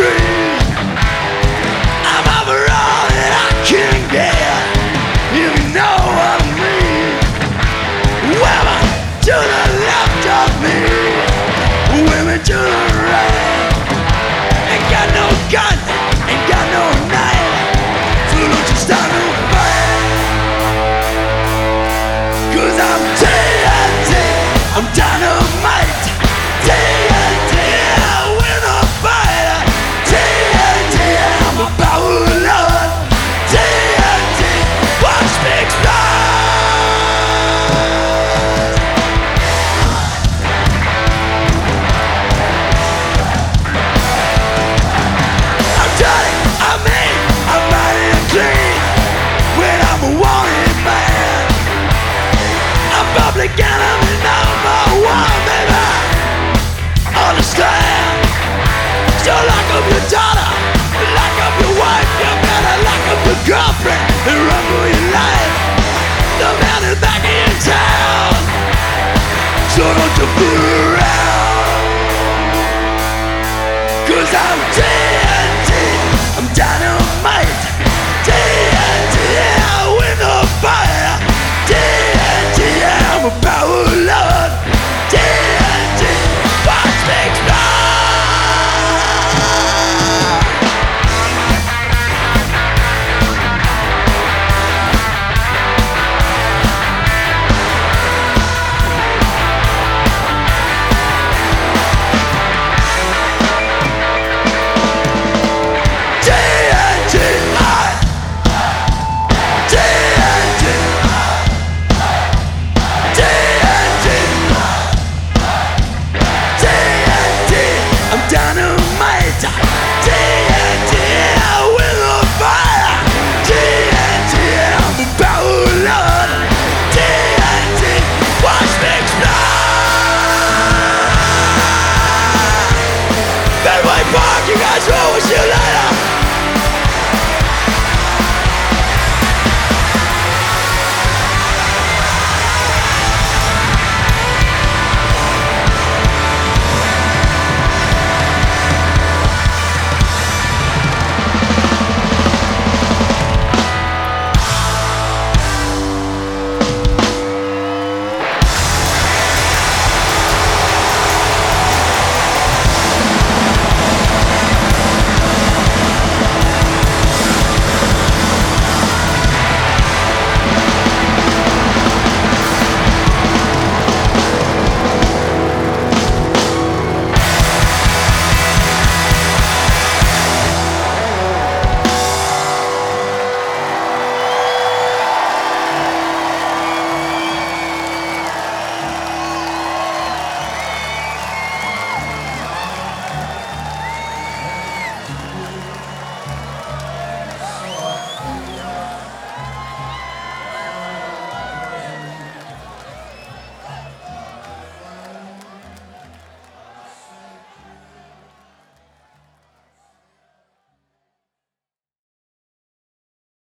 street. I'm over all that I can get, if you know what I mean. Women to the left of me, women to the right. Ain't got no gun, ain't got no knife, so don't you start no fight. 'Cause I'm TNT, I'm dynamite. TNT, we're not fighting. TNT, I'm a power lord. TNT, watch me explode. I'm dirty, I'm mean, I'm mighty and clean. When I'm a wanted man, I'm public enemy number one, baby. Understand? So lock up your daughter, lock up your wife. You better lock up your girlfriend and run for your life. The man is back in town, so don't you fool around. 'Cause I'm dead.